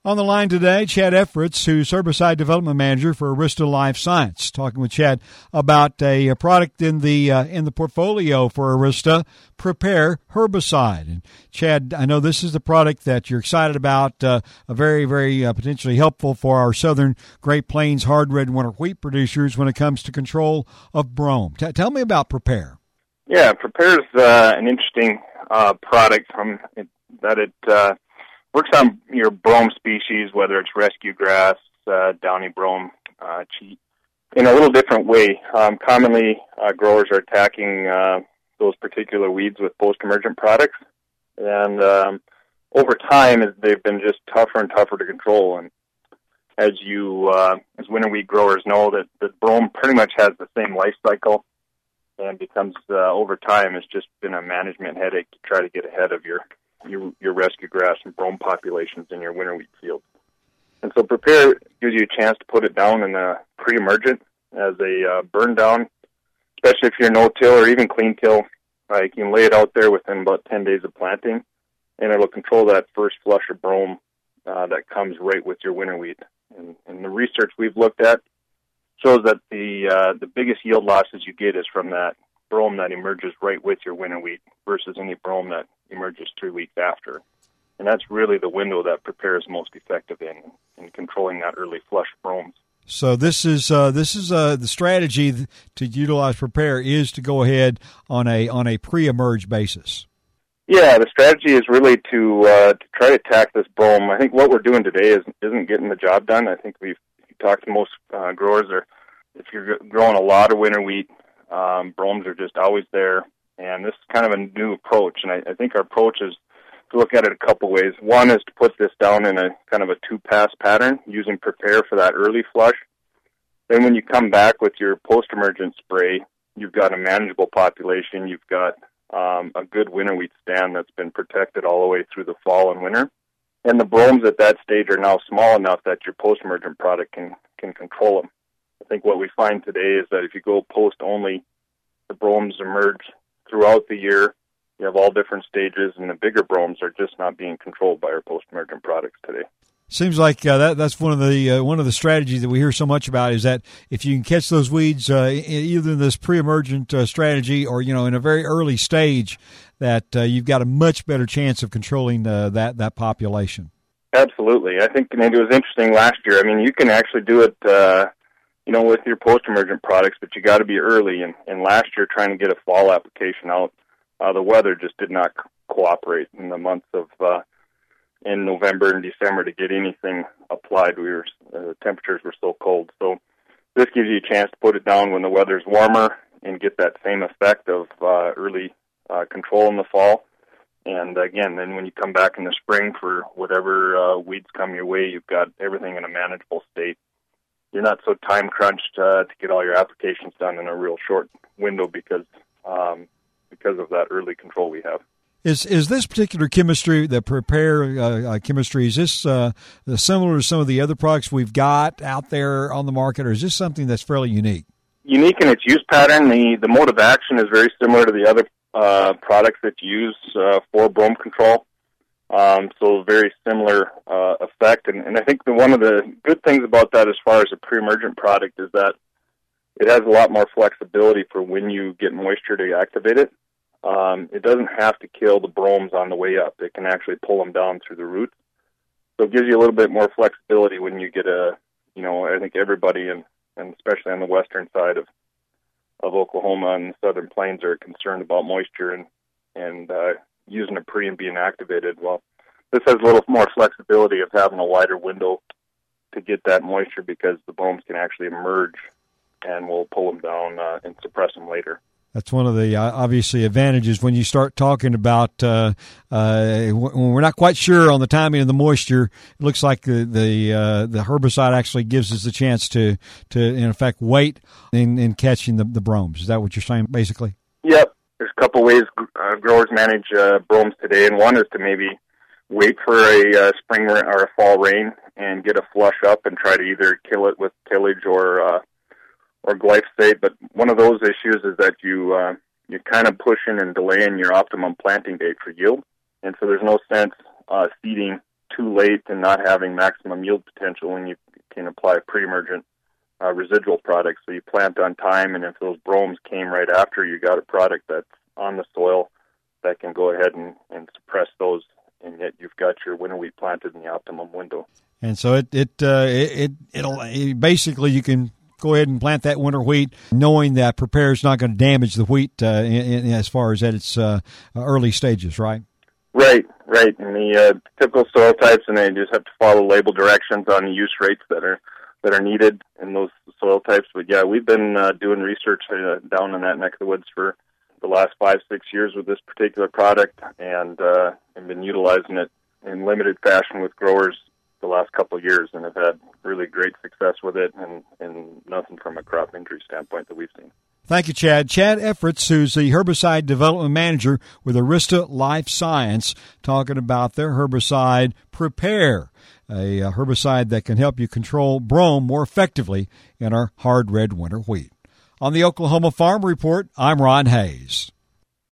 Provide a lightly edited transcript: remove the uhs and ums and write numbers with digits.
On the line today, Chad Efritz, who's Herbicide Development Manager for Arysta LifeScience, talking with Chad about a product in the portfolio for Arysta, Prepare Herbicide. And Chad, I know this is the product that you're excited about, a very, very potentially helpful for our southern Great Plains hard red winter wheat producers when it comes to control of brome. Tell me about Prepare. Yeah, Prepare is an interesting product from that it works on your brome species, whether it's rescue grass, downy brome, cheat, in a little different way. Commonly, growers are attacking those particular weeds with post-emergent products, and over time, they've been just tougher and tougher to control. And as winter wheat growers know, that brome pretty much has the same life cycle, and becomes over time, it's just been a management headache to try to get ahead of your rescue grass and brome populations in your winter wheat field. And so Prepare gives you a chance to put it down in a pre-emergent as a burn down, especially if you're no-till or even clean-till. You can lay it out there within about 10 days of planting, and it'll control that first flush of brome that comes right with your winter wheat. And the research we've looked at shows that the biggest yield losses you get is from that brome that emerges right with your winter wheat versus any brome that emerges 3 weeks after. And that's really the window that Prepare is most effective in controlling that early flush bromes. So this is the strategy to utilize Prepare is to go ahead on a pre-emerge basis. Yeah, the strategy is really to try to attack this brome. I think what we're doing today isn't getting the job done. I think we've talked to most growers, or if you're growing a lot of winter wheat, bromes are just always there. And this is kind of a new approach, and I think our approach is to look at it a couple ways. One is to put this down in a kind of a 2-pass pattern, using Prepare for that early flush. Then when you come back with your post-emergent spray, you've got a manageable population. You've got a good winter wheat stand that's been protected all the way through the fall and winter. And the bromes at that stage are now small enough that your post-emergent product can control them. I think what we find today is that if you go post-only, the bromes emerge throughout the year. You have all different stages, and the bigger bromes are just not being controlled by our post-emergent products today. Seems like that's one of the strategies that we hear so much about, is that if you can catch those weeds either in this pre-emergent strategy or in a very early stage, that you've got a much better chance of controlling that population. Absolutely, I think it was interesting last year. I mean, you can actually do it, with your post-emergent products, but you got to be early. And last year, trying to get a fall application out, the weather just did not cooperate in the months of in November and December to get anything applied. The temperatures were so cold. So this gives you a chance to put it down when the weather's warmer and get that same effect of early control in the fall. And again, then when you come back in the spring for whatever weeds come your way, you've got everything in a manageable state. You're not so time crunched to get all your applications done in a real short window because of that early control we have. Is this particular chemistry, the Prepare chemistry, is this similar to some of the other products we've got out there on the market, or is this something that's fairly unique? Unique in its use pattern. The mode of action is very similar to the other products that you use for brome control. So very similar effect. And I think one of the good things about that as far as a pre-emergent product is that it has a lot more flexibility for when you get moisture to activate it. It doesn't have to kill the bromes on the way up. It can actually pull them down through the roots. So it gives you a little bit more flexibility when you get I think everybody, and especially on the western side of Oklahoma and the southern plains, are concerned about moisture and using a pre and being activated. Well, this has a little more flexibility of having a wider window to get that moisture because the bromes can actually emerge and we'll pull them down and suppress them later. That's one of the obviously advantages when you start talking about when we're not quite sure on the timing of the moisture. It looks like the herbicide actually gives us the chance to in effect wait in catching the bromes. Is that what you're saying, basically? Yep. There's a couple ways growers manage bromes today, and one is to maybe wait for a spring or a fall rain and get a flush up and try to either kill it with tillage or glyphosate. But one of those issues is that you're kind of pushing and delaying your optimum planting date for yield, and so there's no sense seeding too late and not having maximum yield potential when you can apply pre-emergent residual products. So you plant on time, and if those bromes came right after, you got a product that's on the soil that can go ahead and suppress those, and yet you've got your winter wheat planted in the optimum window. And so it'll basically, you can go ahead and plant that winter wheat knowing that Prepare is not going to damage the wheat as far as at its early stages, right? Right. And the typical soil types, and they just have to follow label directions on the use rates that are needed in those soil types. But yeah, we've been doing research down in that neck of the woods for the last 5-6 years with this particular product, and been utilizing it in limited fashion with growers the last couple of years, and have had really great success with it, and nothing from a crop injury standpoint that we've seen. Thank you, Chad. Chad Efforts, who's the Herbicide Development Manager with Arista Life Science, talking about their herbicide Prepare, a herbicide that can help you control brome more effectively in our hard red winter wheat. On the Oklahoma Farm Report, I'm Ron Hayes.